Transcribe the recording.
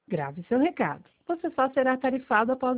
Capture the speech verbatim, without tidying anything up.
Grave seu recado. Você só será tarifado após